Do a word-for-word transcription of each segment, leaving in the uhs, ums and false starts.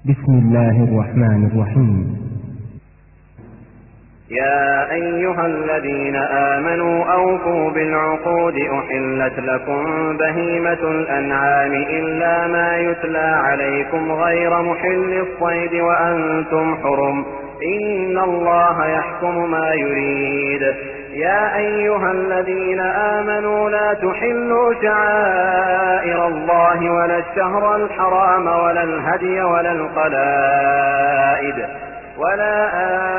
بسم الله الرحمن الرحيم. يا أيها الذين آمنوا أوفوا بالعقود أحلت لكم بهيمة الأنعام إلا ما يتلى عليكم غير محل الصيد وأنتم حرم إن الله يحكم ما يريد. يا أيها الذين آمنوا لا تحلوا شعائر الله ولا الشهر الحرام ولا الهدي ولا القلائد ولا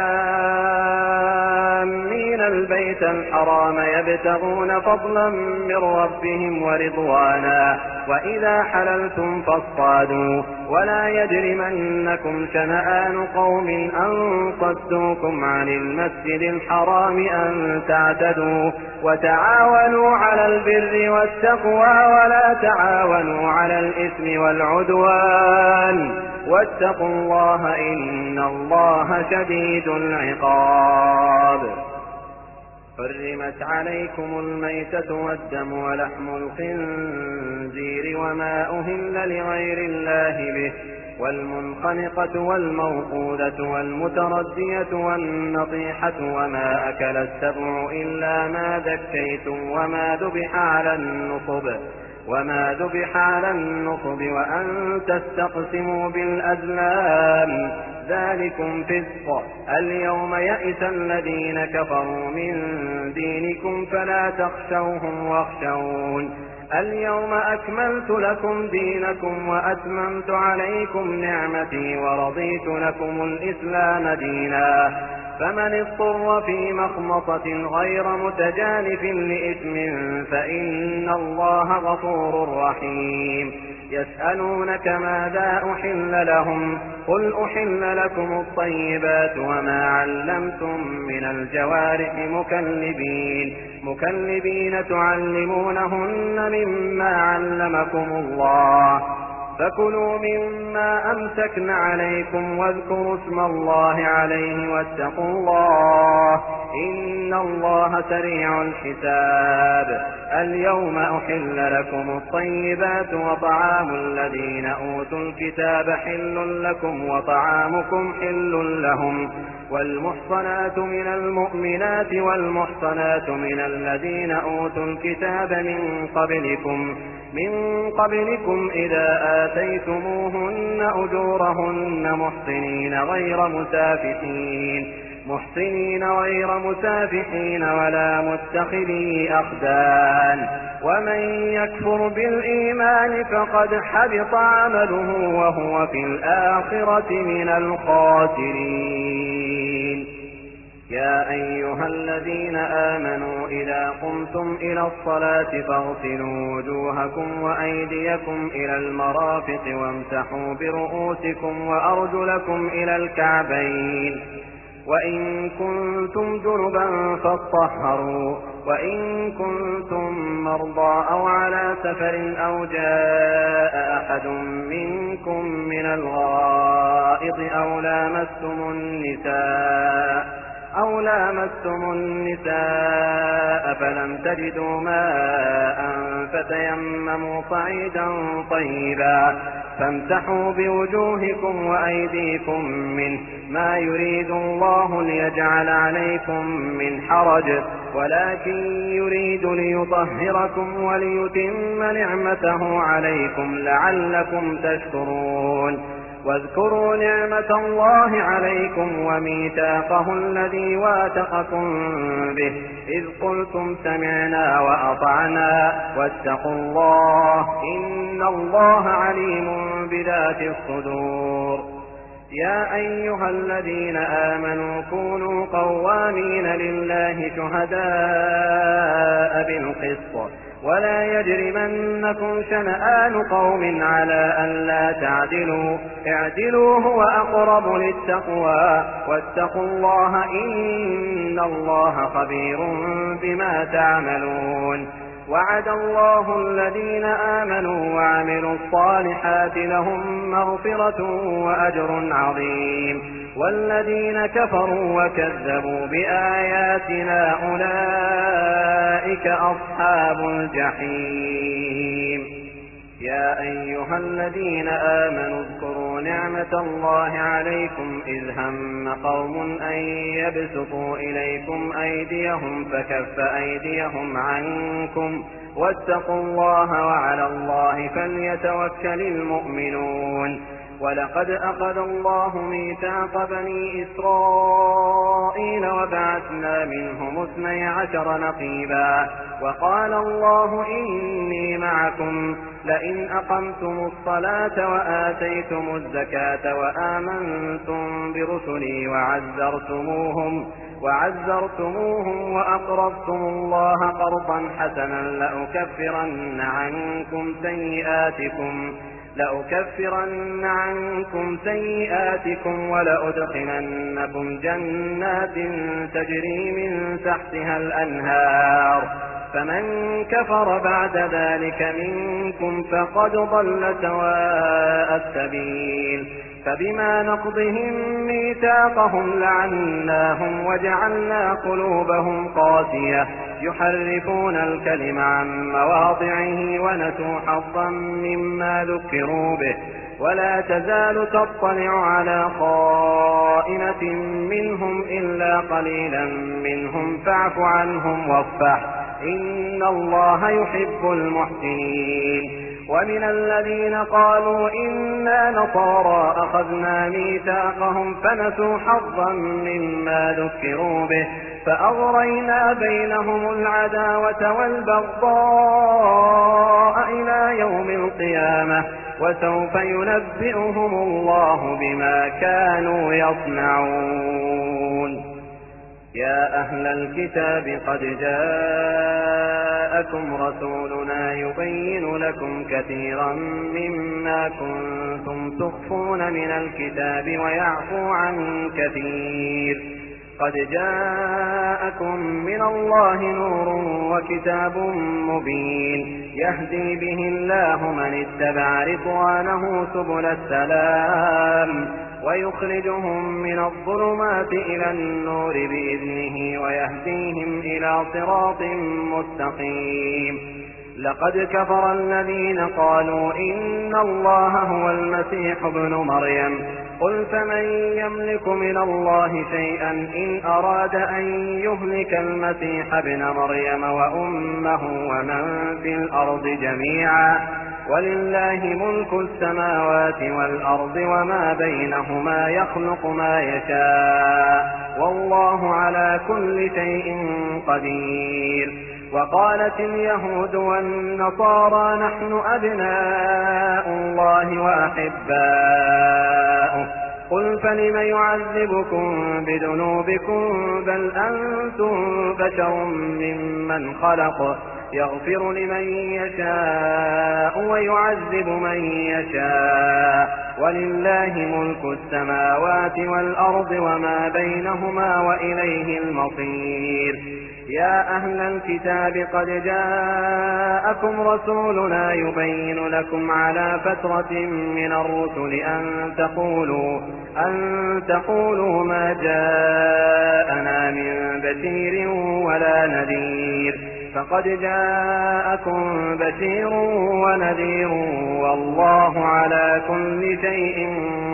آمين البيت الحرام يبتغون فضلا من ربهم ورضوانا وإذا حللتم فاصطادوا ولا يجرمنكم شنآن قوم أن صدوكم عن المسجد الحرام أن تعتدوا وتعاونوا على البر والتقوى ولا تعاونوا على الإثم والعدوان واتقوا الله إن الله شديد العقاب. حرمت عليكم الميتة والدم ولحم الخنزير وما أهل لغير الله به والمنخنقة والموقوذة والمتردية والنطيحة وما أكل السبع إلا ما ذكيتم وما ذبح على النصب وما ذبح على النصب وأن تستقسموا بالأزلام ذلكم فسق. اليوم يئس الذين كفروا من دينكم فلا تخشوهم واخشون. اليوم أكملت لكم دينكم وأتممت عليكم نعمتي ورضيت لكم الإسلام دينا. فمن اضطر في مخمصة غير متجانف لإثم فإن الله غفور رحيم. يسألونك ماذا أحل لهم قل أحل لكم الطيبات وما علمتم من الجوارح مكلبين مكلبين تعلمونهن مما علمكم الله فكلوا مما أمسكن عليكم واذكروا اسم الله عليه واتقوا الله إن الله سريع الحساب. اليوم أحل لكم الطيبات وطعام الذين أوتوا الكتاب حل لكم وطعامكم حل لهم والمحصنات من المؤمنات والمحصنات من الذين أوتوا الكتاب من قبلكم من قبلكم إذا آتيتموهن أجورهن محصنين غير مسافحين محصنين غير مسافحين ولا متخذي أخدان ومن يكفر بالإيمان فقد حبط عمله وهو في الآخرة من الخاسرين. يا أيها الذين آمنوا إذا قمتم إلى الصلاة فاغسلوا وجوهكم وأيديكم إلى المرافق وامسحوا برؤوسكم وأرجلكم إلى الكعبين وإن كنتم جنبا فاطهروا وإن كنتم مرضى أو على سفر أو جاء أحد منكم من الغائط أو لامستم النساء أو لامستم النساء فلم تجدوا ماء فتيمموا صعيدا طيبا فامسحوا بوجوهكم وأيديكم منه ما يريد الله ليجعل عليكم من حرج ولكن يريد ليطهركم وليتم نعمته عليكم لعلكم تشكرون. واذكروا نعمة الله عليكم وميثاقه الذي واثقكم به إذ قلتم سمعنا وأطعنا واتقوا الله إن الله عليم بذات الصدور. يا أيها الذين آمنوا كونوا قوامين لله شهداء بالقسط ولا يجرمنكم شنآن قوم على ألا تعدلوا اعدلوا هو أقرب للتقوى واتقوا الله إن الله خبير بما تعملون. وعد الله الذين آمنوا وعملوا الصالحات لهم مغفرة وأجر عظيم والذين كفروا وكذبوا بآياتنا أولئك أصحاب الجحيم. يا أيها الذين آمنوا اذكروا نعمة الله عليكم إذ هم قوم أن يبسطوا إليكم أيديهم فكف أيديهم عنكم واتقوا الله وعلى الله فليتوكل المؤمنون. ولقد أخذ الله ميثاق بني إسرائيل وبعثنا منهم اثني عشر نقيبا وقال الله إني معكم لئن أقمتم الصلاة وآتيتم الزكاة وآمنتم برسلي وعزرتموهم وعزرتموهم وأقرضتم الله قرضا حسنا لأكفرن عنكم سيئاتكم لأكفرن عنكم سيئاتكم ولأدخلنكم جنات تجري من تحتها الأنهار فمن كفر بعد ذلك منكم فقد ضل سواء السبيل. فبما نقضهم ميثاقهم لعناهم وجعلنا قلوبهم قاسية يحرفون الكلم عن مواضعه ونسوا حظا مما ذكروا به ولا تزال تطلع على خائنة منهم إلا قليلا منهم فاعف عنهم واصفح إن الله يحب المحسنين. ومن الذين قالوا إنا نصارى أخذنا ميثاقهم فنسوا حظا مما ذكروا به فأغرينا بينهم العداوة والبغضاء إلى يوم القيامة وسوف ينبئهم الله بما كانوا يصنعون. يا أهل الكتاب قد جاءكم رسولنا يبين لكم كثيرا مما كنتم تخفون من الكتاب ويعفو عن كثير. قد جاءكم من الله نور وكتاب مبين يهدي به الله من اتبع رضوانه سبل السلام ويخرجهم من الظلمات إلى النور بإذنه ويهديهم إلى صراط مستقيم. لقد كفر الذين قالوا إن الله هو المسيح ابن مريم قل فمن يملك من الله شيئا إن أراد أن يهلك المسيح ابن مريم وأمه ومن في الأرض جميعا ولله ملك السماوات والأرض وما بينهما يخلق ما يشاء والله على كل شيء قدير. وقالت اليهود والنصارى نحن أبناء الله وأحباؤه قل فلم يعذبكم بذنوبكم بل أنتم بشر ممن خلق يغفر لمن يشاء ويعذب من يشاء ولله ملك السماوات والأرض وما بينهما وإليه المصير. يا أهل الكتاب قد جاءكم رسولنا يبين لكم على فترة من الرسل أن تقولوا, أن تقولوا ما جاءنا من بشير ولا نذير فقد جاءكم بشير ونذير والله على كل شيء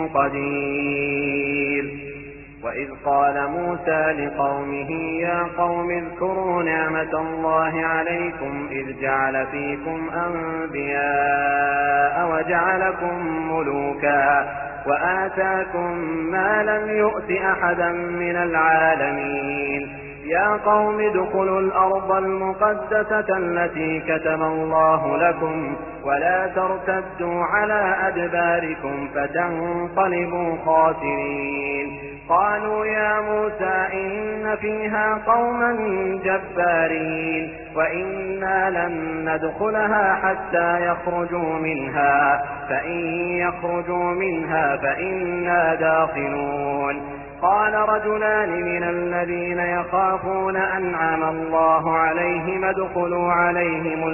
قدير. وإذ قال موسى لقومه يا قوم اذكروا نعمة الله عليكم إذ جعل فيكم أنبياء وجعلكم ملوكا وآتاكم ما لم يؤت أحدا من العالمين. يا قوم ادخلوا الأرض المقدسة التي كتب الله لكم ولا ترتدوا على أدباركم فتنقلبوا خاسرين. قالوا يا موسى إن فيها قوما جبارين وإنا لن ندخلها حتى يخرجوا منها فإن يخرجوا منها فإنا داخلون. قال رجلان من الذين يخافون أنعم الله عليهم ادخلوا عليهم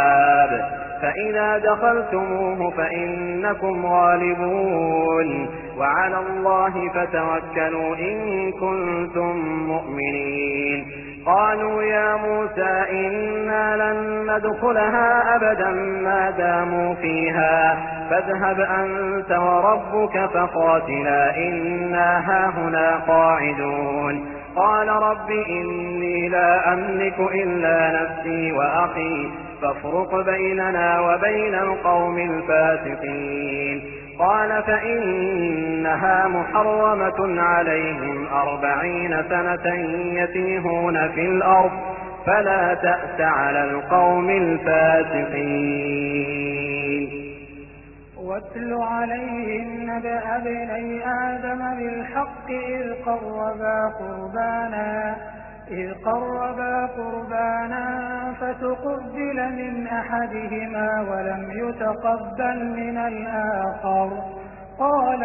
الباب فإذا دخلتموه فإنكم غالبون وعلى الله فتوكلوا إن كنتم مؤمنين. قالوا يا موسى إنا لن ندخلها أبدا ما داموا فيها فاذهب أنت وربك فقاتلا إنا هاهنا قاعدون. قال رب إني لا أملك إلا نفسي وأخي فافرق بيننا وبين القوم الفاسقين. قال فإنها محرمة عليهم أربعين سنة يتيهون في الأرض فلا تأس على القوم الفاسقين. واتل عليهم نبأ ابني آدم بالحق إذ قربا قربانا إذ قربا قربانا فتقبل من أحدهما ولم يتقبل من الآخر قال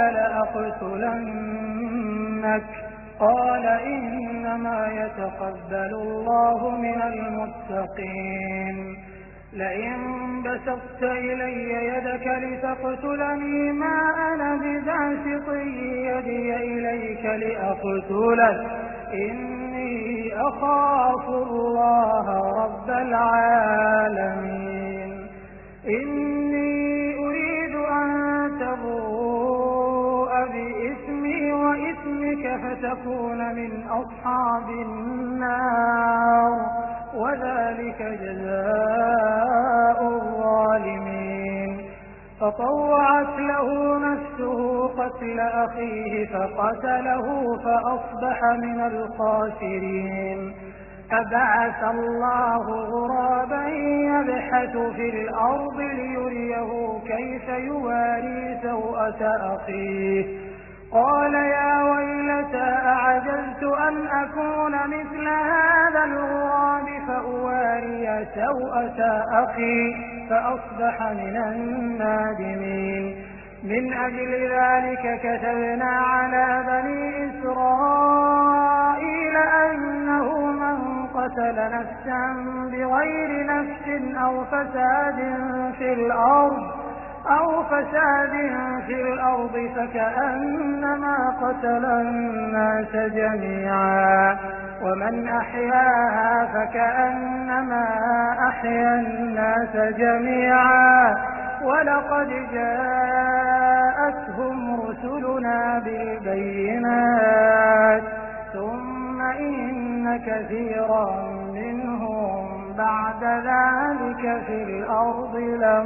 لأقتلنك قال إنما يتقبل الله من المتقين. لئن بسطت إلي يدك لتقتلني ما أنا بباسط يدي إليك لأقتلك إني أخاف الله رب العالمين. إني أريد أن تبوء بإثمي وإثمك فتكون من أصحاب النار وذلك جزاء الظالمين. فطوعت له نفسه قتل أخيه فقتله فأصبح من الخاسرين. فبعث الله غرابا يبحث في الأرض ليريه كيف يواري سوءة أخيه قال يا ويلتى أعجزت أن أكون مثل هذا الغراب فأواري سوءة أخي فأصبح من النادمين. من أجل ذلك كتبنا على بني إسرائيل أنه من قتل نفسا بغير نفس أو فساد في الأرض أو فساد في الأرض فكأنما قتل الناس جميعا ومن أحياها فكأنما أحيا الناس جميعا ولقد جاءتهم رسلنا بالبينات ثم إن كثيرا منهم بعد ذلك في الأرض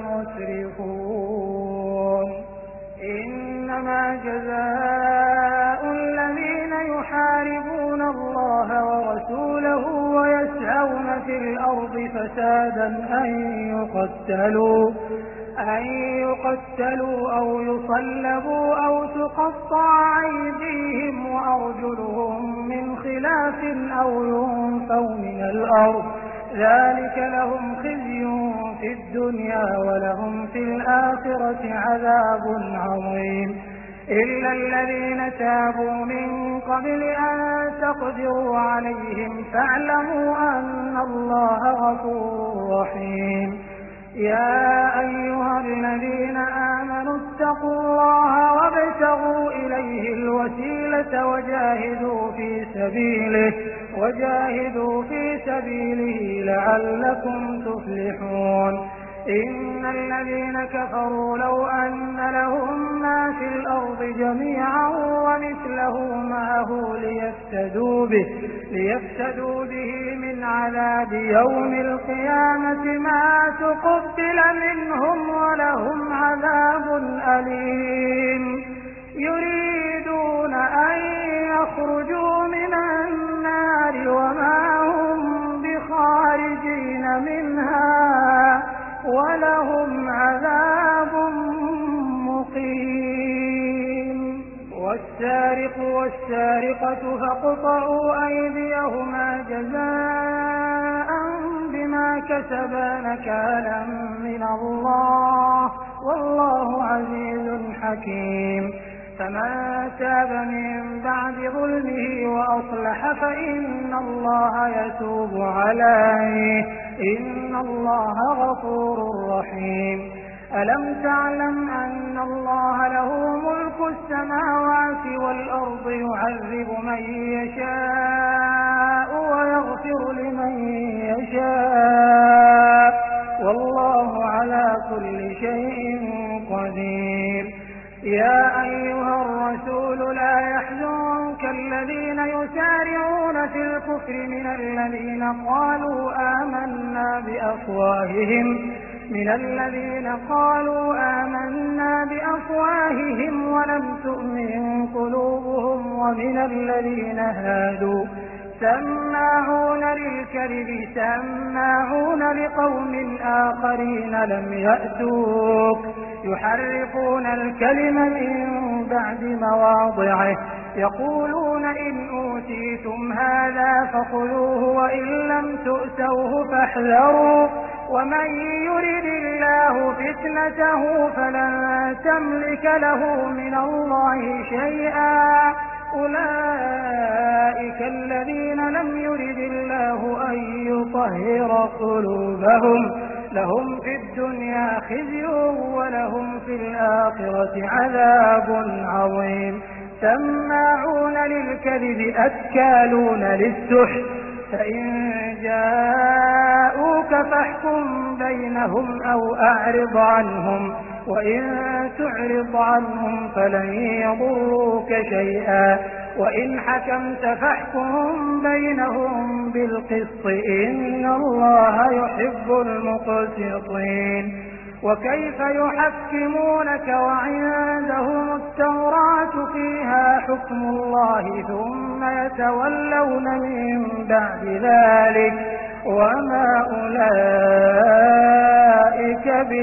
لمسرفون. إنما جزاء الذين يحاربون الله ورسوله ويسعون في الأرض فسادا أن يقتلوا أن يقتلوا أو يصلبوا أو تقطع أيديهم وأرجلهم من خلاف أو ينفوا من الأرض ذلك لهم خزي في الدنيا ولهم في الآخرة عذاب عظيم. إلا الذين تابوا من قبل أن تقدروا عليهم فاعلموا أن الله غفور رحيم. يا أيها الذين آمنوا اتقوا الله وابتغوا إليه الوسيلة وجاهدوا في سبيله وجاهدوا في سبيله لعلكم تفلحون. إن الذين كفروا لو أن لهم ما في الأرض جميعا ومثله معه ليفتدوا به, ليفتدوا به من عذاب يوم القيامة ما تقبل منهم ولهم عذاب أليم. يريدون أن يخرجوا من النار وما هم بخارجين منها ولهم عذاب مقيم. والسارق والسارقة فاقطعوا أيديهما جزاء بما كسبا نكالا من الله والله عزيز حكيم. فمن تاب من بعد ظلمه وأصلح فإن الله يتوب عليه إن الله غفور رحيم. ألم تعلم أن الله له ملك السماوات والأرض يعذب من يشاء ويغفر لمن يشاء والله على كل شيء قدير. يا أيها الرسول لا يحزنك الذين يسارعون في الكفر من الذين قالوا آمنا بأفواههم من الذين قالوا آمنا بأفواههم ولم تؤمن قلوبهم ومن الذين هادوا سماعون للكذب سماعون لقوم آخرين لم يأتوك يحرفون الكلم من بعد مواضعه يقولون إن أوتيتم هذا فخذوه وإن لم تؤتوه فاحذروا ومن يرد الله فتنته فلن تملك له من الله شيئا أولئك الذين لم يرد الله أن يطهر قلوبهم لهم في الدنيا خزي ولهم في الآخرة عذاب عظيم. سماعون للكذب أكالون للسحت فإن جاءوك فاحكم بينهم أو أعرض عنهم وإن تعرض عنهم فلن يضروك شيئا وإن حكمت فاحكم بينهم بالقسط إن الله يحب المقسطين. وكيف يحكمونك وعندهم التوراة فيها حكم الله ثم يتولون من بعد ذلك وما أولئك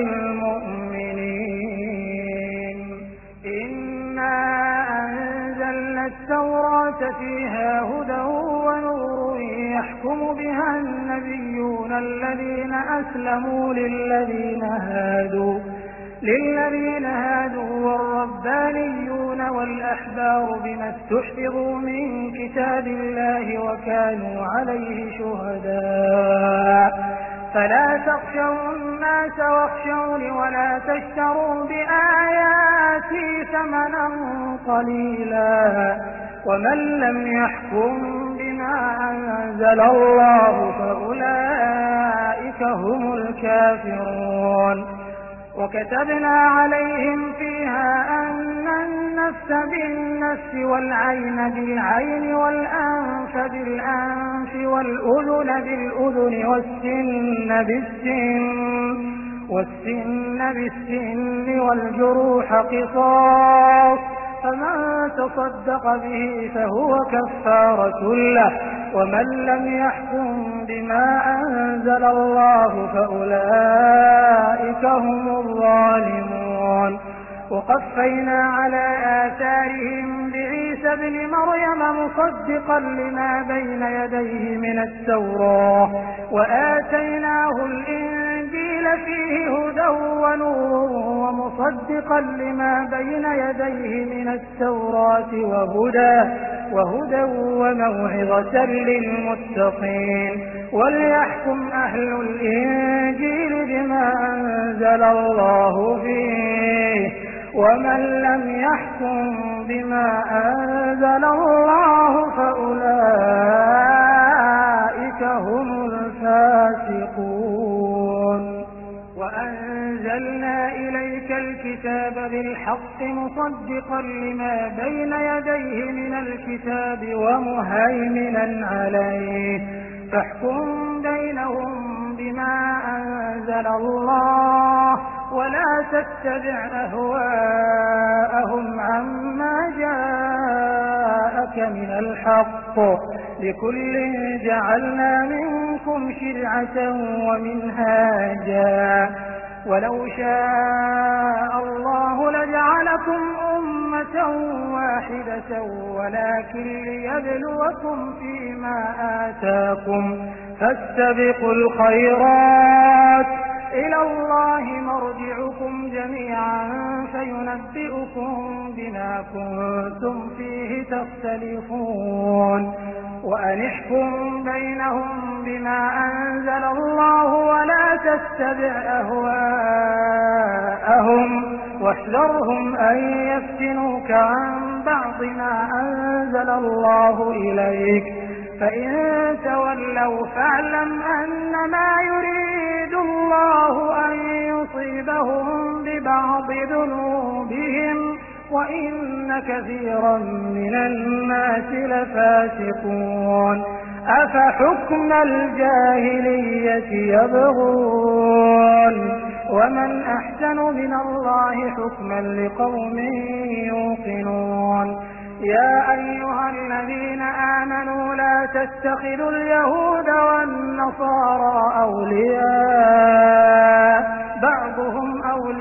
بالمؤمنين. إنا أنزلنا التوراة فيها هدى ونور يحكم بها النبيون الذين أسلموا للذين هادوا للذين هادوا والربانيون والأحبار بما استحفظوا من كتاب الله وكانوا عليه شهداء فلا تخشوا الناس واخشوني ولا تشتروا بآياتي ثمنا قليلا ومن لم يحكم بما أنزل الله فأولئك هم الكافرون. وكتبنا عليهم فيها أن النفس بالنفس والعين بالعين والأنف بالأنف والأذن بالأذن والسن بالسن والسن بالسن والجروح قصاص فمن تصدق به فهو كفارة له ومن لم يحكم بما أنزل الله فأولئك هم الظالمون. وقفينا على آثارهم بعيسى ابن مريم مصدقا لما بين يديه من التوراة وآتيناه الإنجيل فيه هدى ونور ومصدقا لما بين يديه من التوراة وهدى وهدى وموعظة للمتقين. وليحكم أهل الإنجيل بما أنزل الله فيه ومن لم يحكم بما أنزل الله فأولئك هم الفاسقون. وأنزلنا إليك الكتاب بالحق مصدقا لما بين يديه من الكتاب ومهيمنا عليه فاحكم بينهم بما أنزل الله ولا تتبع أهواءهم عما جاءك من الحق لكل جعلنا منكم شرعة ومنهاجا ولو شاء الله لجعلكم أمة واحدة ولكن ليبلوكم فيما آتاكم فاستبقوا الخيرات إلى الله مرجعكم جميعا فينبئكم بما كنتم فيه تختلفون. وأنحكم بينهم بما أنزل الله ولا تتبع أهواءهم واحذرهم أن يفتنوك عن بعض ما أنزل الله إليك فإن تولوا فاعلم أنما يريد الله أن يصيبهم ببعض ذنوبهم وإن كثيرا من الناس لفاسقون أفحكم الجاهلية يبغون ومن أحسن من الله حكما لقوم يوقنون يا أيها الذين آمنوا لا تتخذوا اليهود والنصارى أولياء بعضهم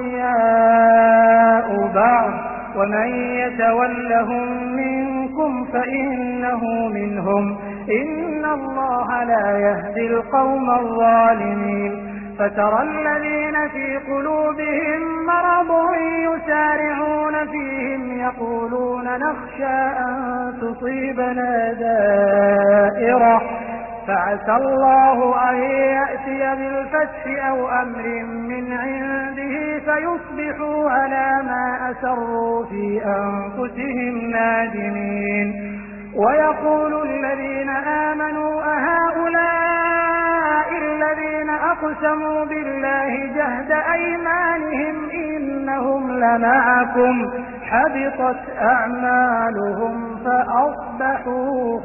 أولياء بعض ومن يتولهم منكم فإنه منهم إن الله لا يهدي القوم الظالمين فترى الذين في قلوبهم مرض يسارعون فيهم يقولون نخشى أن تصيبنا دائرة فعسى الله أن يأتي بالفتح أو أمر من عنده فيصبحوا على ما أسروا في أنفسهم نادمين ويقول الذين آمنوا أهؤلاء الذين أقسموا بالله جهد أيمانهم إنهم لمعكم حبطت أعمالهم فأصبحوا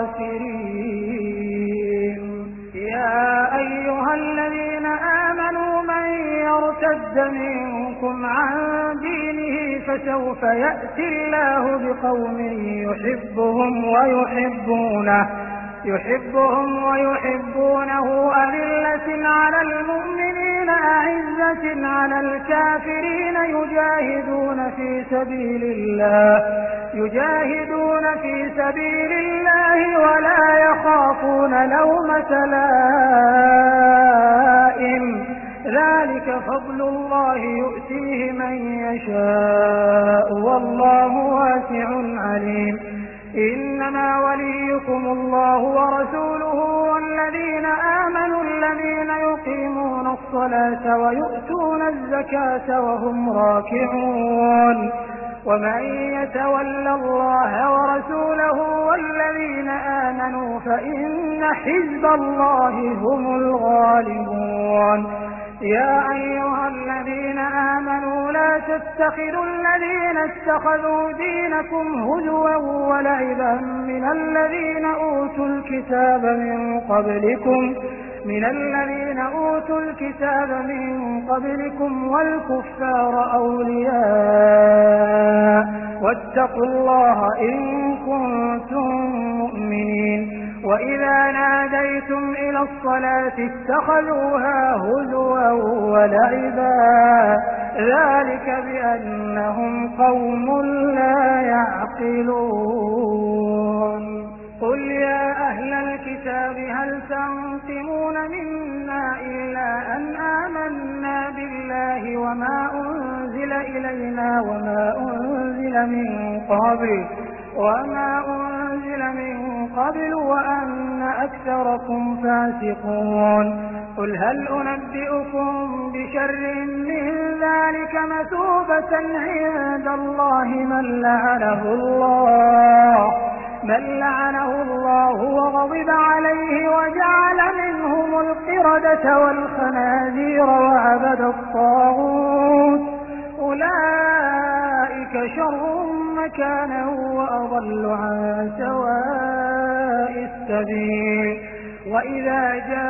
خاسرين يا أيها الذين آمنوا من يرتد منكم عن دينه فسوف يأتي الله بقوم يحبهم ويحبونه يحبهم ويحبونه أذلة على المؤمنين أعزة على الكافرين يجاهدون في سبيل الله يجاهدون في سبيل الله ولا يخافون لومة لائم ذلك فضل الله يؤتيه من يشاء والله واسع عليم إنما وليكم الله ورسوله والذين آمنوا الذين يقيمون الصلاة ويؤتون الزكاة وهم راكعون ومن يتول الله ورسوله والذين آمنوا فإن حزب الله هم الغالبون يا أيها الذين آمنوا لا تتخذوا الذين اتخذوا دينكم هزوا ولعبا من الذين أوتوا الكتاب من قبلكم من الذين أوتوا الكتاب من قبلكم والكفار أولياء واتقوا الله إن كنتم مؤمنين وإذا ناديتم إلى الصلاة اتخذوها هزوا ولعبا ذلك بأنهم قوم لا يعقلون قل يا أهل الكتاب هل تنقمون منا إلا أن آمنا بالله وما أنزل إلينا وما أنزل من قبل وما أنزل من قبل وأن أكثركم فاسقون قل هل أنبئكم بشر من ذلك مثوبة عند الله من لعنه الله من لعنه الله وغضب عليه وجعل منهم القردة والخنازير وعبد الطاغوت أولئك شر مكانا وأضل عن سواء السبيل وإذا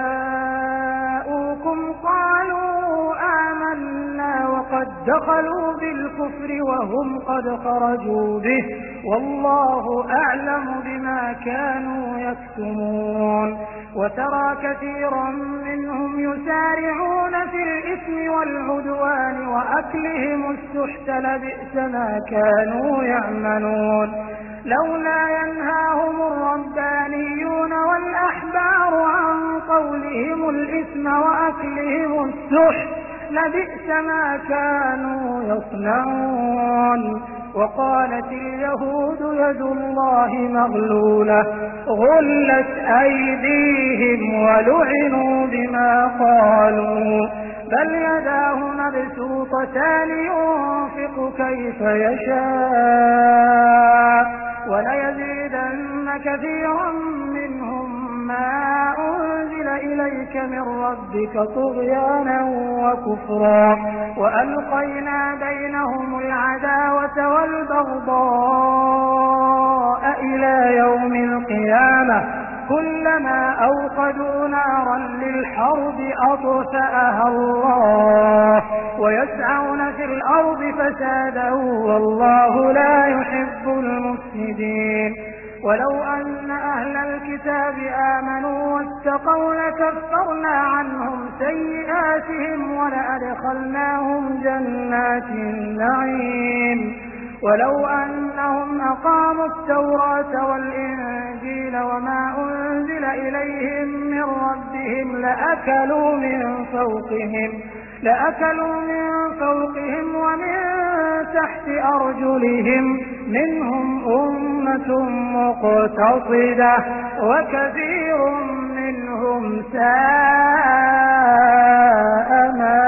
جاءوكم قالوا آمنا وقد دخلوا بالكفر وهم قد خرجوا به والله أعلم بما كانوا يكتمون وترى كثيرا منهم يسارعون في الإثم والعدوان وأكلهم السحت لبئس ما كانوا يعملون لولا ينهاهم الربانيون والأحبار عن قولهم الإثم وأكلهم السحت لبئس ما كانوا يصنعون وقالت اليهود يد الله مغلولة غلت أيديهم ولعنوا بما قالوا بل يداه مبسوطتان ينفق كيف يشاء وليزيدن كثيرا منهم ما أنزل إليك من ربك طغيانا وكفرا وألقينا بينهم العداوة والبغضاء إلى يوم القيامة كلما أوقدوا نارا للحرب أطفأها الله ويسعون في الأرض فسادا والله لا يحب المفسدين ولو أن أهل الكتاب آمنوا واتقوا لكفرنا عنهم سيئاتهم ولأدخلناهم جنات النعيم ولو أنهم أقاموا التوراة والإنجيل وما أنزل إليهم من ربهم لأكلوا من فوقهم لأكلوا من فوقهم ومن تحت أرجلهم منهم أمة مقتصدة وكثير منهم ساء ما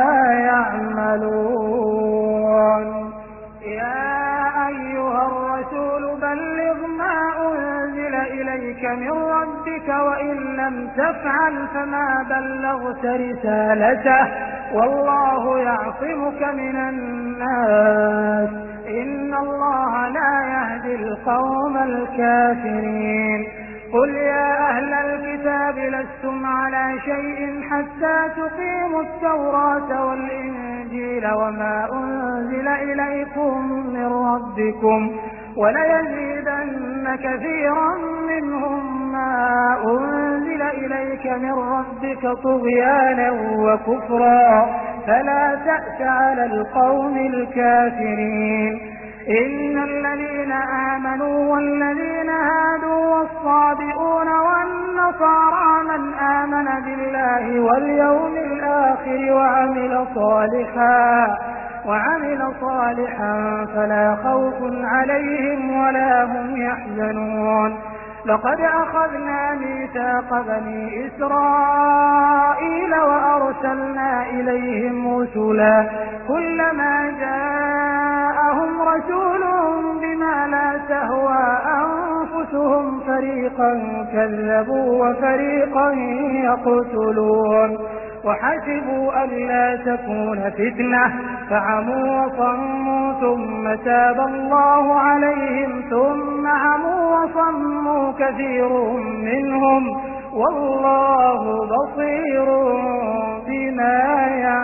يعملون يا أيها الرسول بلغ ما أنزل إليك من ربك وإن لم تفعل فما بلغت رسالته والله يعصمك من الناس إن الله لا يهدي القوم الكافرين قل يا أهل الكتاب لستم على شيء حتى تقيموا التوراة والإنجيل وما أنزل إليكم من ربكم وليزيدن كثيرا منهم ما أنزل إليك من ربك طغيانا وكفرا فلا تأس على القوم الكافرين إن الذين آمنوا والذين هادوا والصابئون والنصارى من آمن بالله واليوم الآخر وعمل صالحا وعمل صالحا فلا خوف عليهم ولا هم يحزنون لقد أخذنا ميثاق بني إسرائيل وأرسلنا إليهم رسلا كلما جاءهم رسول بما لا تهوى أنفسهم فريقا كذبوا وفريقا يقتلون وحسبوا ألا تكون فتنة فعموا وصموا ثم تاب الله عليهم ثم عموا وصموا كثير منهم والله بصير بما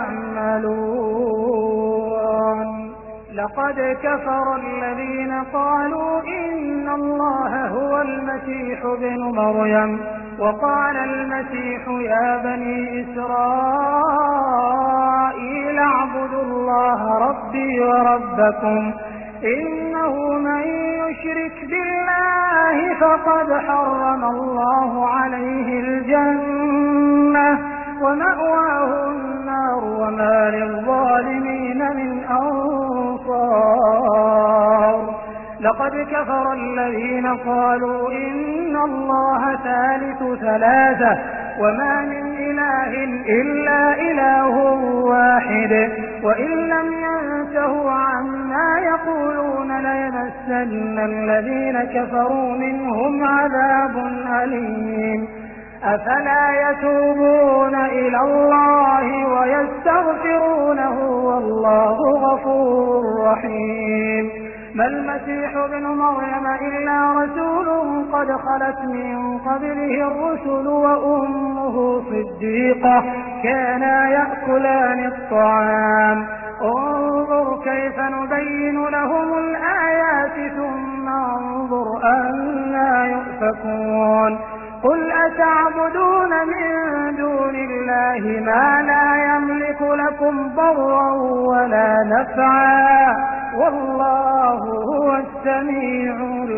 يعملون لقد كفر الذين قالوا إن الله هو المسيح ابن مريم وقال المسيح يا بني إسرائيل اعبدوا الله ربي وربكم إنه من يشرك بالله فقد حرم الله عليه الجنة ومأواه النار وما للظالمين من أنصار لقد كفر الذين قالوا إن الله ثالث ثلاثة وما من إله إلا إله واحد وإن لم ينتهوا عما يقولون ليمسن الذين كفروا منهم عذاب أليم أفلا يتوبون إلى الله ويستغفرونه والله غفور رحيم ما المسيح ابن مريم إلا رسول قد خلت من قبله الرسل وأمه صديقة كانا يأكلان الطعام انظر كيف نبين لهم الآيات ثم انظر أنا يؤفكون قل أتعبدون من دون الله ما لا يملك لكم ضرا ولا نفعا والله هو السميع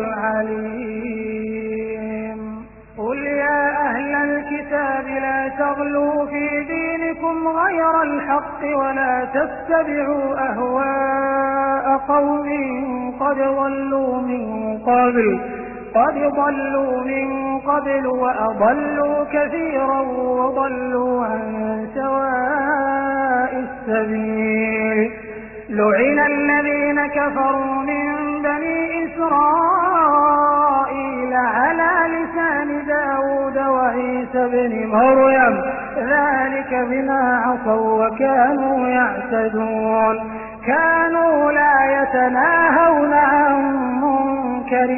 العليم قل يا أهل الكتاب لا تغلوا في دينكم غير الحق ولا تتبعوا أهواء قوم قد ضلوا من قبل قد ضلوا من قبل وأضلوا كثيرا وضلوا عن سواء السبيل. لعن الذين كفروا من بني إسرائيل على لسان داود وعيسى بن مريم ذلك بما عصوا وكانوا يعتدون. كانوا لا يتناهون عن منكر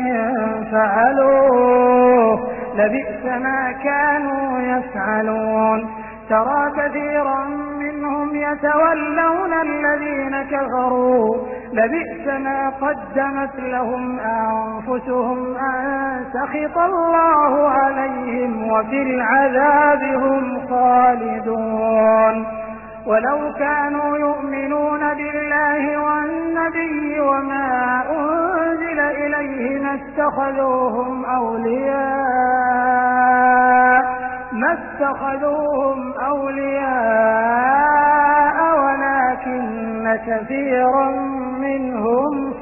فعلوه لبئس ما كانوا يفعلون. ترى كثيرا منهم يتولون الذين كفروا لبئس ما قدمت لهم أنفسهم أن سخط الله عليهم وفي العذاب هم خالدون. ولو كانوا يؤمنون بالله والنبي وما أنزل إليه ما اتخذوهم أولياء ما اتخذوهم أولياء ولكن كثيرا منهم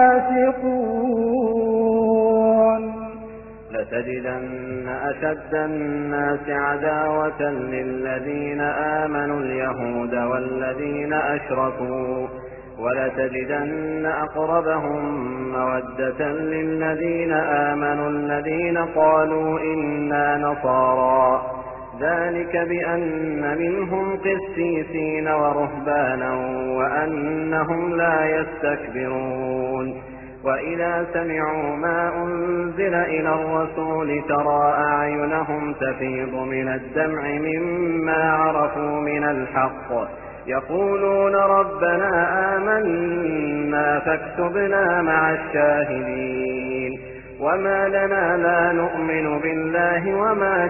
فاسقون. لتجدن أشد الناس عداوة للذين آمنوا اليهود والذين أشركوا ولتجدن أقربهم مودة للذين آمنوا الذين قالوا إنا نصارى ذلك بأن منهم قسيسين ورهبانا وأنهم لا يستكبرون. وإذا سمعوا ما أنزل إلى الرسول ترى أعينهم تفيض من الدمع مما عرفوا من الحق يقولون ربنا آمنا فاكتبنا مع الشاهدين. وما لنا لا نؤمن بالله وما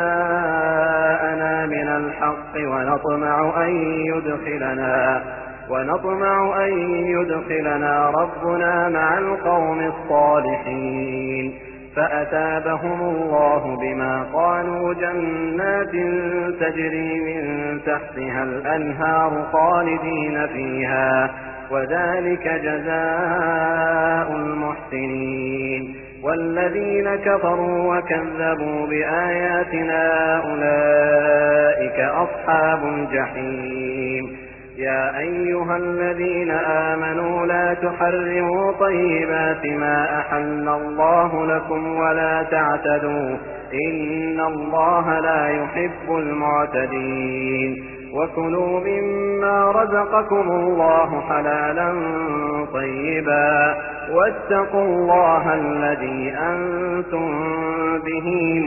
جاءنا من الحق ونطمع أن يدخلنا ونطمع أن يدخلنا ربنا مع القوم الصالحين. فأتابهم الله بما قالوا جنات تجري من تحتها الأنهار خالدين فيها وذلك جزاء المحسنين. والذين كفروا وكذبوا بآياتنا أولئك أصحاب الجحيم. يا أيها الذين آمنوا لا تحرموا طيبات ما أحل الله لكم ولا تعتدوا إن الله لا يحب المعتدين. وكلوا مما رزقكم الله حلالا طيبا واتقوا الله الذي أنتم به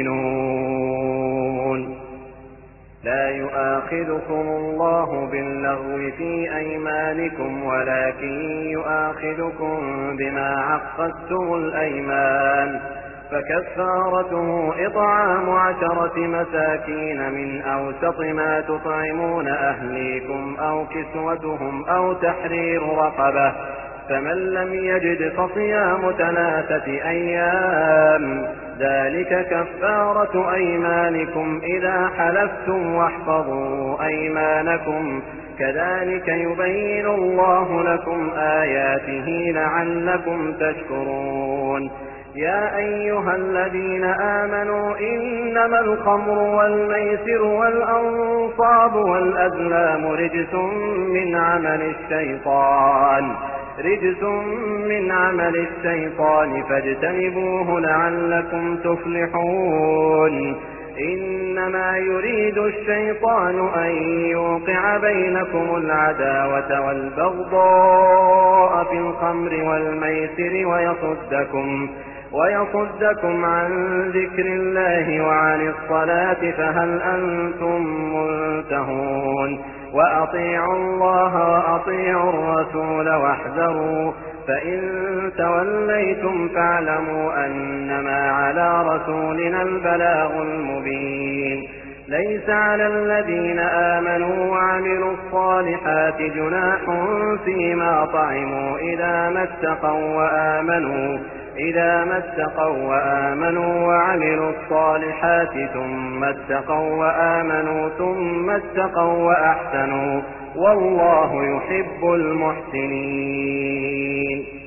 مؤمنون. لا يؤاخذكم الله باللغو في أيمانكم ولكن يؤاخذكم بما عقدتم الأيمان فكفارته إطعام عشرة مساكين من أوسط ما تطعمون أهليكم أو كسوتهم أو تحرير رقبة فمن لم يجد فصيام ثلاثة أيام ذلك كفارة أيمانكم إذا حلفتم واحفظوا أيمانكم كذلك يبين الله لكم آياته لعلكم تشكرون. يا أيها الذين آمنوا إنما الخمر والميسر والأنصاب والأزلام رجس من عمل الشيطان رجس من عمل الشيطان فاجتنبوه لعلكم تفلحون. إنما يريد الشيطان أن يوقع بينكم العداوة والبغضاء في الخمر والميسر ويصدكم ويصدكم عن ذكر الله وعن الصلاة فهل أنتم منتهون. وأطيعوا الله وأطيعوا الرسول واحذروا فإن توليتم فاعلموا أنما على رسولنا البلاغ المبين. ليس على الذين آمنوا وعملوا الصالحات جناح فيما طعموا إذا ما اتقوا وآمنوا إذا ما اتقوا وآمنوا وعملوا الصالحات ثم اتقوا وآمنوا ثم اتقوا وأحسنوا والله يحب المحسنين.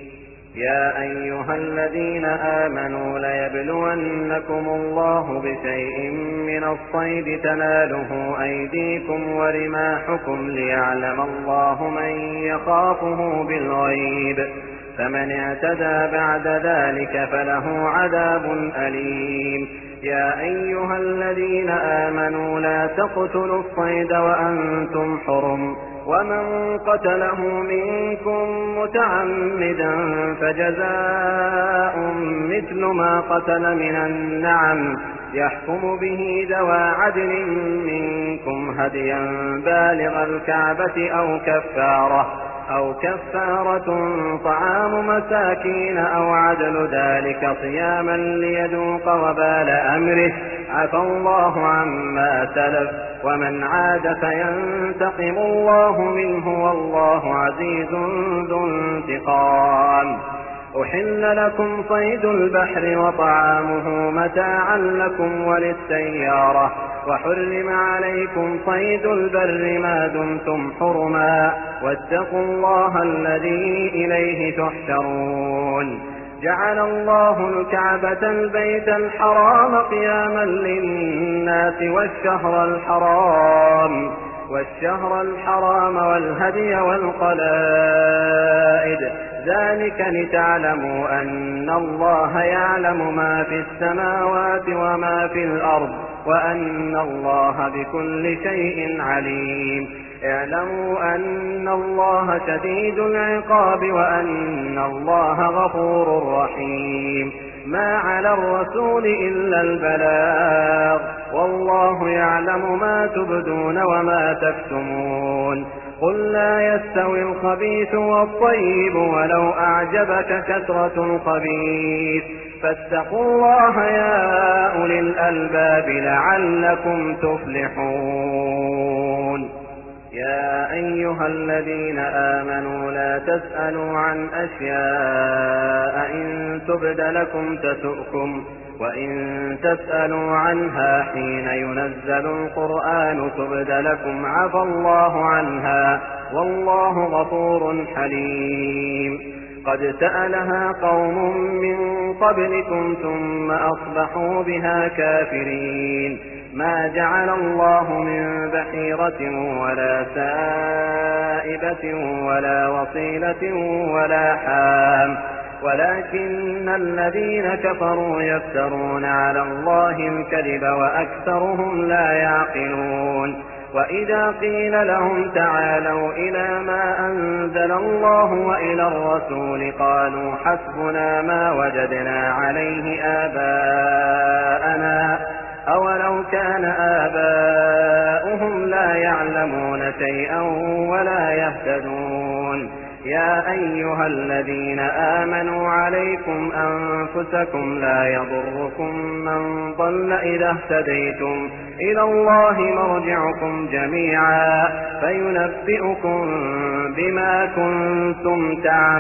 يا أيها الذين آمنوا ليبلونكم الله بشيء من الصيد تناله أيديكم ورماحكم ليعلم الله من يخافه بالغيب فمن اعتدى بعد ذلك فله عذاب أليم. يا أيها الذين آمنوا لا تقتلوا الصيد وأنتم حرم ومن قتله منكم متعمدا فجزاء مثل ما قتل من النعم يحكم به ذوى عدل منكم هديا بالغ الكعبة أو كفارة أو كفارة طعام مساكين أو عدل ذلك صياما ليذوق وبال أمره عفى الله عما سلف ومن عاد فينتقم الله منه والله عزيز ذو انتقام. أحل لكم صيد البحر وطعامه متاعا لكم وللسيارة وحرم عليكم صيد البر ما دمتم حرما واتقوا الله الذي إليه تحشرون. جعل الله الكعبة البيت الحرام قياما للناس والشهر الحرام والشهر الحرام والهدي والقلائد ذلك لتعلموا أن الله يعلم ما في السماوات وما في الأرض وأن الله بكل شيء عليم. اعلموا أن الله شديد العقاب وأن الله غفور رحيم. ما على الرسول إلا البلاغ والله يعلم ما تبدون وما تكتمون. قل لا يستوي الخبيث والطيب ولو أعجبك كثرة الخبيث فاتقوا الله يا أولي الألباب لعلكم تفلحون. يا أيها الذين آمنوا لا تسألوا عن أشياء إن تبد لكم تسؤكم وإن تسألوا عنها حين ينزل القرآن تبد لكم عفى الله عنها والله غفور حليم. قد سألها قوم من قبلكم ثم أصبحوا بها كافرين. ما جعل الله من بحيرة ولا سائبة ولا وصيلة ولا حام ولكن الذين كفروا يفترون على الله الكذب وأكثرهم لا يعقلون. وإذا قيل لهم تعالوا إلى ما أنزل الله وإلى الرسول قالوا حسبنا ما وجدنا عليه آباءنا أولو كان آباؤهم لا يعلمون شيئا ولا يهتدون. يا أيها الذين آمنوا عليكم أنفسكم لا يضركم من ضل إذا اهتديتم إلى الله مرجعكم جميعا فينبئكم بما كنتم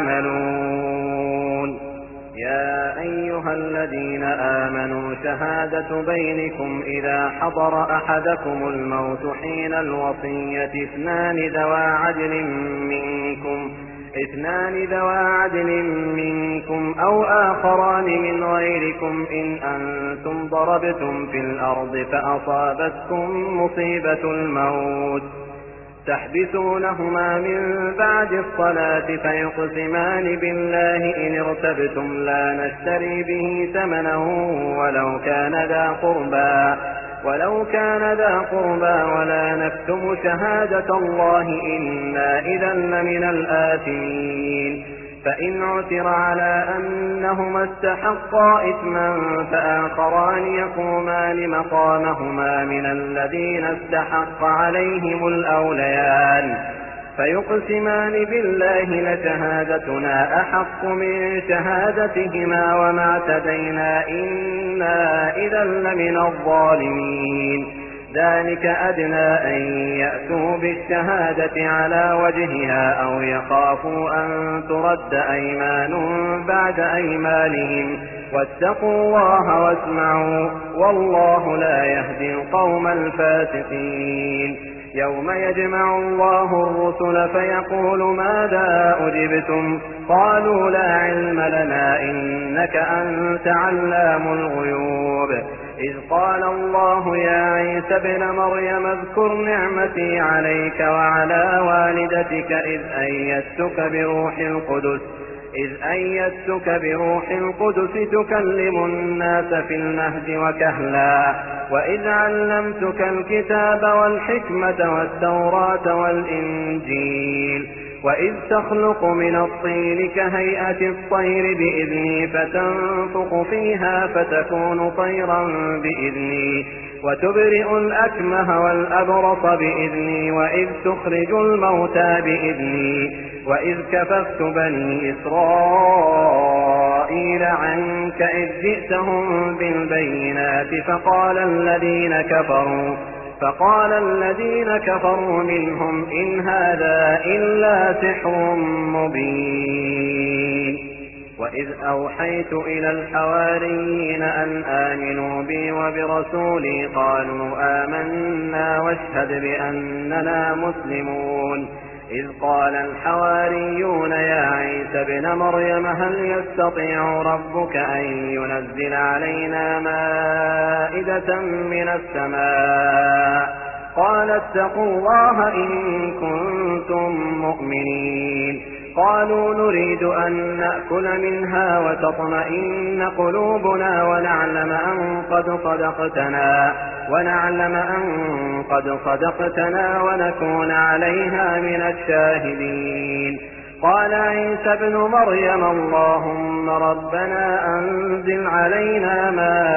تعملون. يا أيها الذين آمنوا شهادة بينكم إذا حضر أحدكم الموت حين الوصية اثنان ذوى عدل منكم اثنان ذوى عدل منكم أو آخران من غيركم إن أنتم ضربتم في الأرض فأصابتكم مصيبة الموت تحبسونهما من بعد الصلاة فيقسمان بالله إن ارتبتم لا نشتري به ثمنا ولو كان ذا قربى ولو كان ذا قربى ولا نكتم شهادة الله إنا إذا لمن الآثمين. فإن عثر على أنهما استحقا إثما فآخران يقومان مقامهما من الذين استحق عليهم الأوليان فيقسمان بالله لشهادتنا أحق من شهادتهما وما اعتدينا إنا إذا لمن الظالمين. ذلك أدنى أن يأتوا بالشهادة على وجهها أو يخافوا أن ترد أيمان بعد أيمانهم واتقوا الله واسمعوا والله لا يهدي القوم الفاسقين. يوم يجمع الله الرسل فيقول ماذا أجبتم قالوا لا علم لنا إنك أنت علام الغيوب إذ قال الله يا عيسى ابن مريم اذكر نعمتي عليك وعلى والدتك إذ أيدتك بروح القدس إذ أيدتك بروح القدس تكلم الناس في المهد وكهلا وإذ علمتك الكتاب والحكمة والتوراة والإنجيل وإذ تخلق من الطين كهيئة الطير بإذني فتنفخ فيها فتكون طيرا بإذني وتبرئ الأكمه والأبرص بإذني وإذ تخرج الموتى بإذني وإذ كففت بني إسرائيل عنك إذ جئتهم بالبينات فقال الذين كفروا فقال الذين كفروا منهم إن هذا إلا سحر مبين وإذ أوحيت إلى الحواريين أن آمنوا بي وبرسولي قالوا آمنا واشهد بأننا مسلمون إذ قال الحواريون يا عيسى ابن مريم هل يستطيع ربك أن ينزل علينا مائدة من السماء قال اتقوا الله إن كنتم مؤمنين قالوا نريد أن نأكل منها وتطمئن قلوبنا ونعلم أن قد صدقتنا ونعلم أن قد صدقتنا ونكون عليها من الشاهدين قال عيسى ابن مريم اللهم ربنا أنزل علينا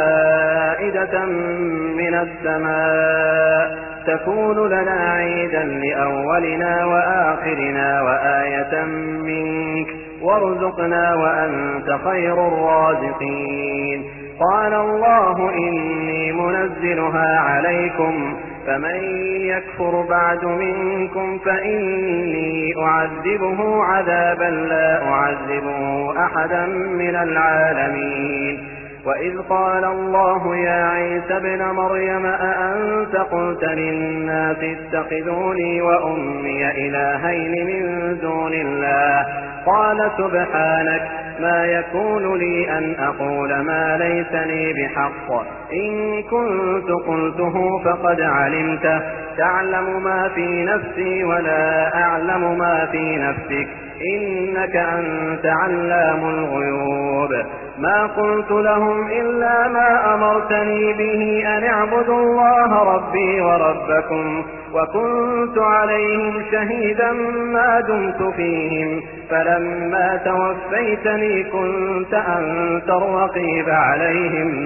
مائدة من السماء تكون لنا عيدا لأولنا وآخرنا وآية منك وارزقنا وأنت خير الرازقين قال الله إني منزلها عليكم فمن يكفر بعد منكم فإني أعذبه عذابا لا أعذبه أحدا من العالمين وإذ قال الله يا عيسى ابن مريم أأنت قلت للناس اتخذوني وأمي إلهين من دون الله قال سبحانك ما يكون لي أن أقول ما ليس لي بحق إن كنت قلته فقد علمته تعلم ما في نفسي ولا أعلم ما في نفسك إنك أنت علام الغيوب ما قلت لهم إلا ما أمرتني به أن اعبدوا الله ربي وربكم وكنت عليهم شهيدا ما دمت فيهم فلما توفيتني كنت أنت الرقيب عليهم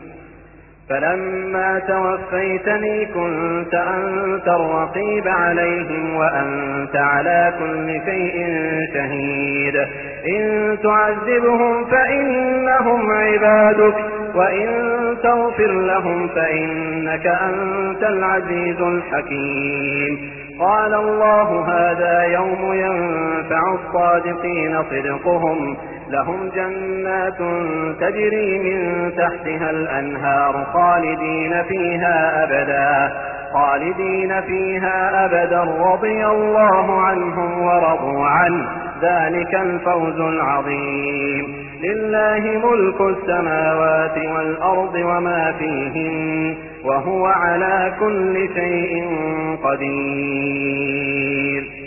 فلما توفيتني كنت أنت الرقيب عليهم وأنت على كل شيء شهيد إن تعذبهم فإنهم عبادك وإن تغفر لهم فإنك أنت العزيز الحكيم قال الله هذا يوم ينفع الصادقين صدقهم لهم جنات تجري من تحتها الأنهار خالدين فيها أبدا خالدين فيها أبدا رضي الله عنهم ورضوا عنه ذلك الفوز العظيم لله ملك السماوات والأرض وما فيهن وهو على كل شيء قدير